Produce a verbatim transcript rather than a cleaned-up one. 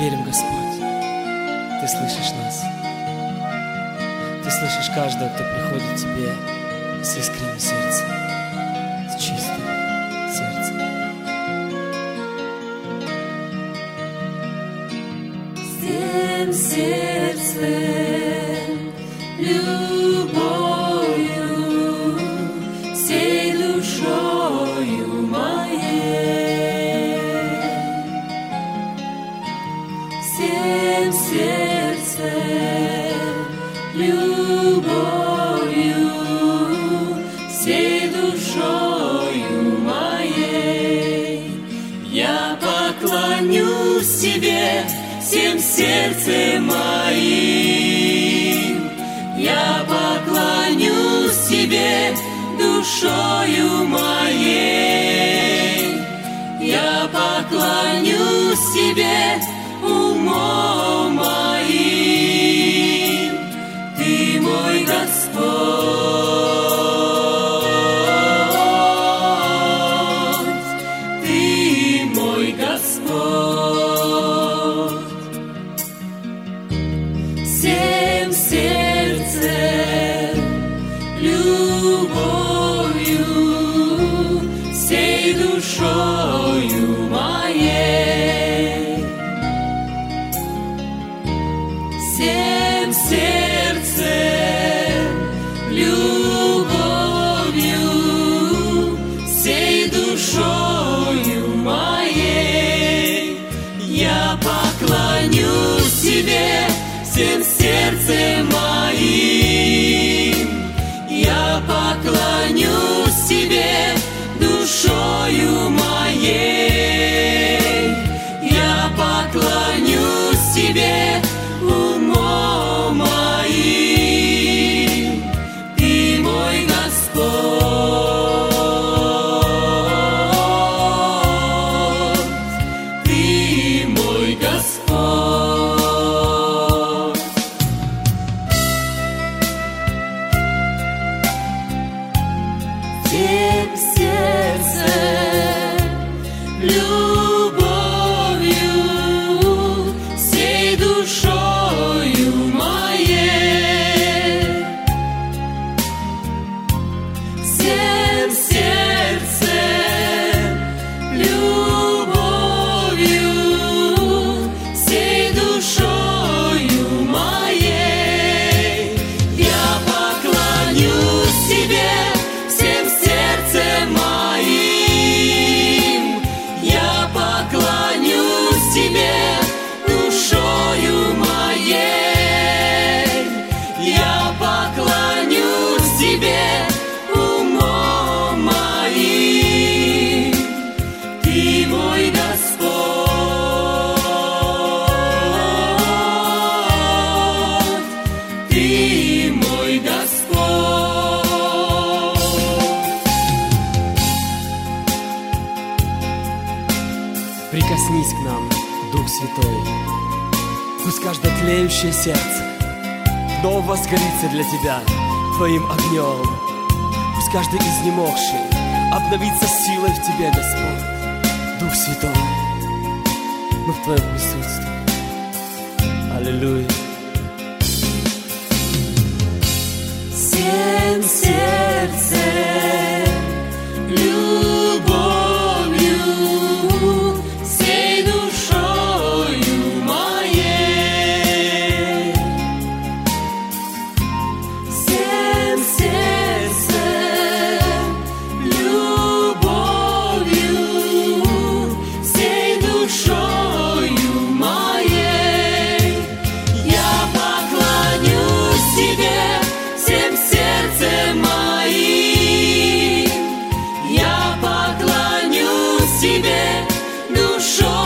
верим, Господь, Ты слышишь нас. Ты слышишь каждого, кто приходит к Тебе с искренним сердцем, с чистым сердцем. Всем сердцем, любовью, всей душою моей. Всем сердцем, любовью, всей душою моей. Я поклонюсь Тебе всем сердцем моим. Я поклонюсь Тебе душою моей. Я поклонюсь Тебе умом моим. Ты мой Господь, Ты мой Господь. Всем сердцем, любовью, всей душою моей. Всем сердцем, любовью, всей душою моей. Я поклонюсь Тебе всем сердцем моим. Я поклонюсь Тебе душою моей. Я поклонюсь Тебе умом моим. Ты мой Господь, Ты мой Господь. Всем сердцем, любовью, всей душою моей. Всем сердцем, любовью, всей душою моей. Я поклонюсь Тебе всем сердцем моим. Я поклонюсь Тебе душою моей. Я поклонюсь Тебе умом моим. Ты мой Господь, Ты мой Господь. Прикоснись к нам, Дух Святой. Пусть каждое тлеющее сердце вновь возгорится для Тебя Твоим огнем. Пусть каждый изнемогший обновится силой в Тебе, Господь. Дух Святой, мы в Твоем присутствии. Аллилуйя. Всем сердцем, любовью, всей душою моей. Всем сердцем, любовью, всей душою моей. Я поклонюсь Тебе всем сердцем моим. Я поклонюсь Тебе душой